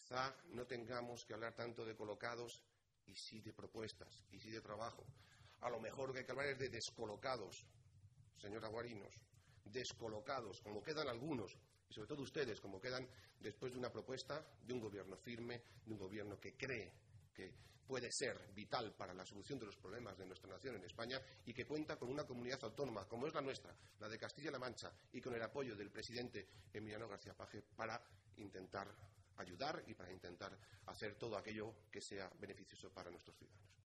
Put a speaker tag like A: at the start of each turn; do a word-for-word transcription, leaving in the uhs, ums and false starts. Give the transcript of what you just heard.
A: quizá no tengamos que hablar tanto de colocados y sí de propuestas, y sí de trabajo. A lo mejor lo que hay que hablar es de descolocados, señora Guarinos, descolocados, como quedan algunos, y sobre todo ustedes, como quedan después de una propuesta de un gobierno firme, de un gobierno que cree que puede ser vital para la solución de los problemas de nuestra nación en España y que cuenta con una comunidad autónoma, como es la nuestra, la de Castilla-La Mancha, y con el apoyo del presidente Emiliano García Paje para intentar ayudar y para intentar hacer todo aquello que sea beneficioso para nuestros ciudadanos.